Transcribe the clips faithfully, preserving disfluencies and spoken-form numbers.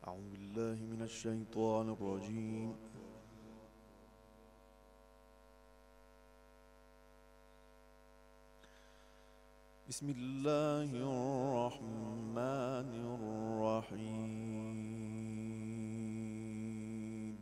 أعوذ بالله من الشيطان الرجيم. بسم الله الرحمن الرحيم.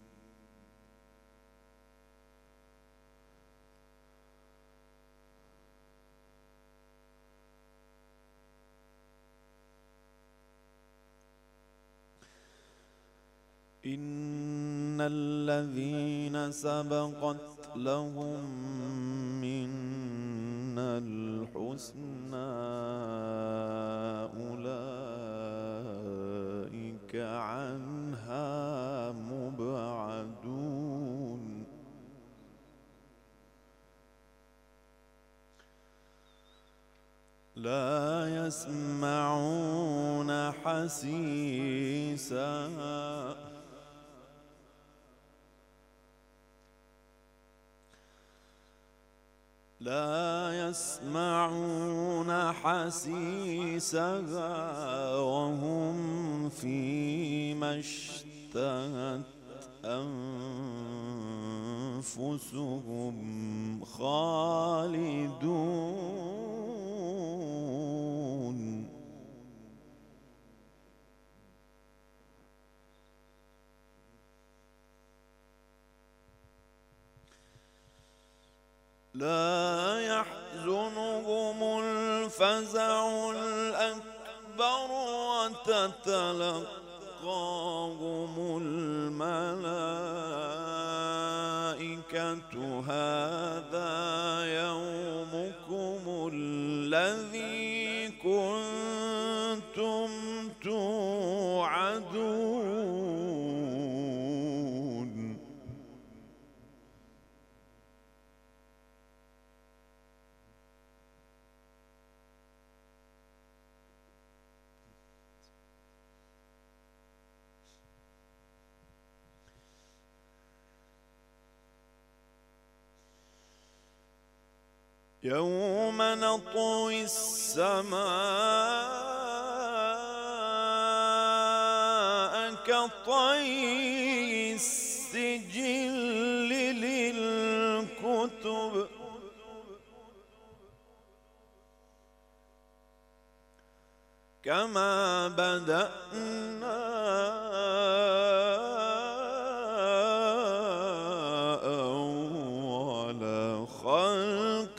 إن الذين سبقت لهم منا الحسنى أولئك عنها مبعدون. لا يسمعون حسيسها لا يسمعون حسيسها وهم فيما اشتهت أنفسهم خالدون. لا يحزنهم الفزع الأكبر وتتلقاهم الملائكة هذا يومكم الذي كنتم توعدون. يوم نطوي السماء كطي السجل للكتب كما بدأنا أول خلق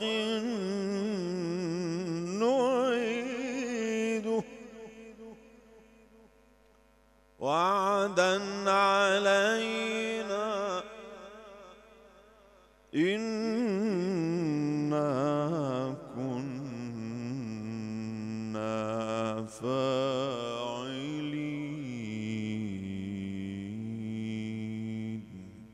نعيده وعدا علينا إنا كنا فاعلين.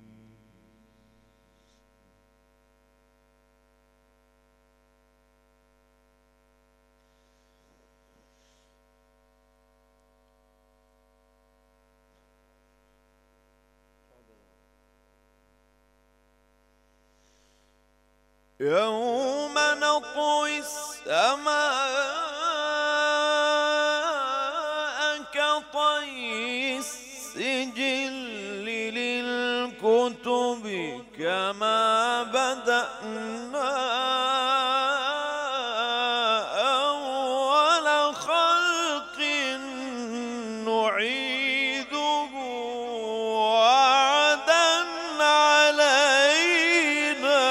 يوم نطوي السماء كطي السجل للكتب كما بدأنا أول خلق نعيده وعدا علينا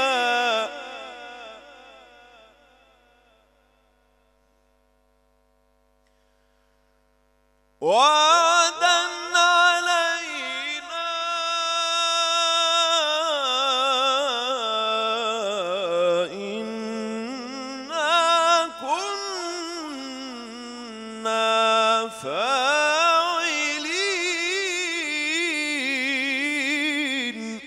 وعدا علينا إنا كنا فاعلين.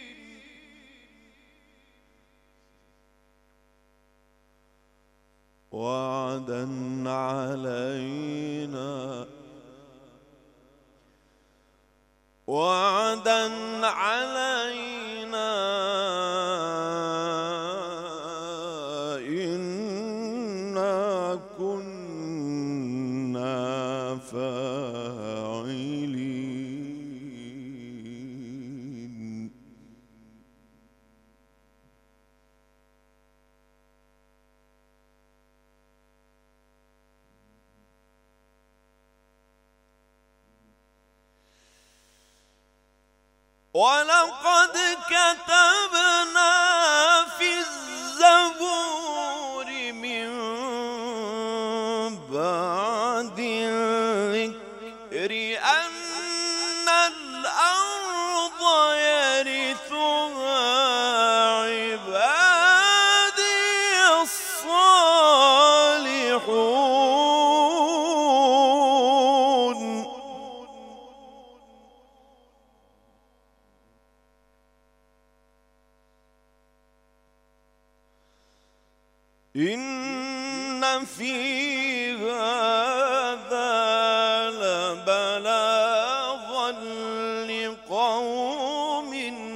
وعدا علينا وعدا علينا إنا كنا فاعلين. الفاعلين. ولقد كتبنا في الزبور من بعد الذكر أن الأرض يرثها عبادي الصالحون. إن في هذا لبلاغا لقوم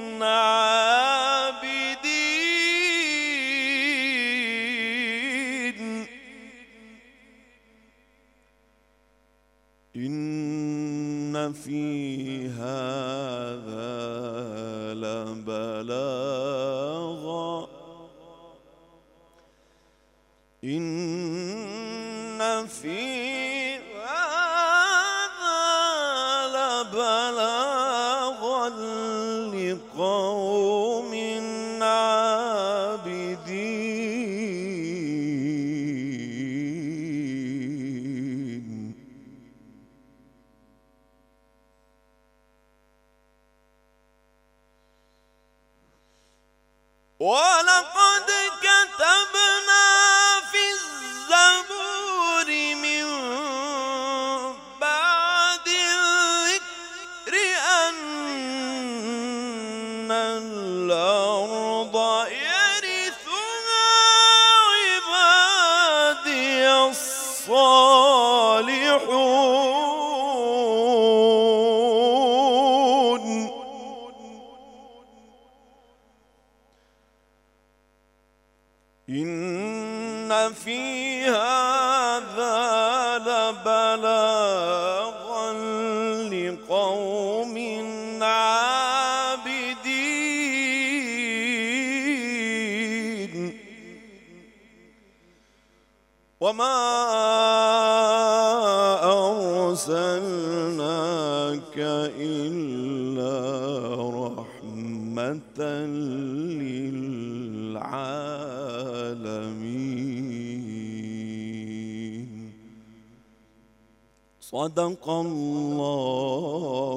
عابدين. إن في هذا لبلاغا إن في هذا لبلاغا لقوم عابدين. ولقد كتبنا في الزبور من بعد الذكر أن الأرض يرثها عبادي الصالحون. إن في هذا لبلاغا لقوم عابدين. وما أرسلناك إلا رحمة للعالمين. صدق الله